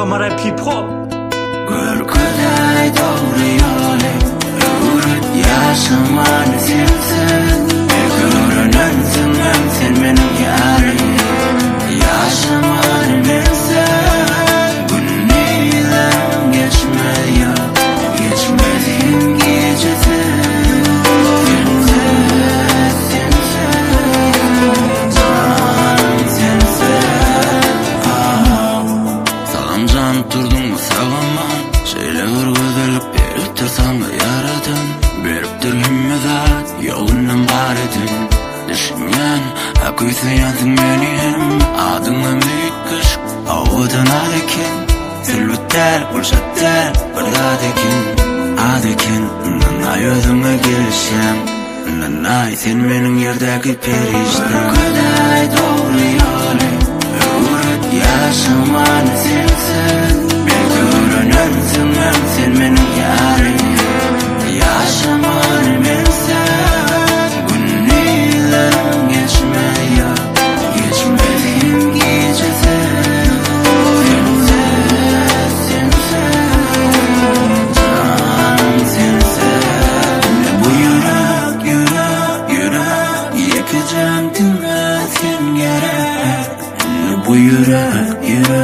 Samurai P-Pop. Görküday doğru yolu yürüt yaşamanı sensin. Görünensın sen benim yarım. Yaşamanı mensen günlerim geçmiyor. Geçmediğim gecesi durdun mu sağlaman Şeyle vurgudalıp beriptir sana yaradın Beriptir himmedat yolundan var edin Düşünmen akıysa yansın benim Adına büyük kış avudan adekin Sülbütter bulşatter bardadekin Adekin nanay özüme gelişem Nanay sen benim yerdeki perişten Kaday doğru yolu yürüt yaşamanı sensin Görünensın sen benim yarım. Yaşamanı mensen günlerim geçmiyor. Geçmediğim gecesi canım sensin. Bu yürek yakacağım dinlesin gerek. Bu yürek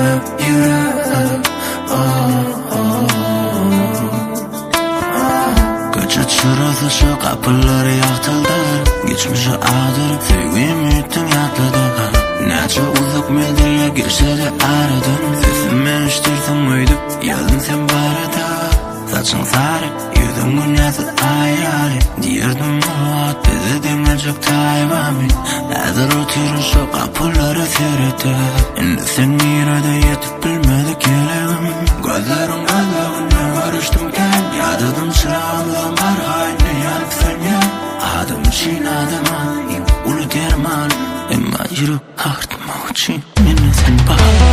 Kaçı çırası şu kapıları yaktılar Geçmişe ağdırıp sevgim üttün yatladılar Neçe uzak medyaya girse de aradın Sesimi iştirsin uydup yazın sen barada Saçın sarı yüzün günyası ayrı Diyirdim muhat bizi dinlecek tayyibami Hazır oturun şu kapıları seyretti Şimdi sen yine yetip bilmedik gelelim Gözlerim gözlerine karıştımken Yadırdım çırağımdan var haline yanıp sen ya Adım için adıma ulu derman Ama yürü artma için beni sen bak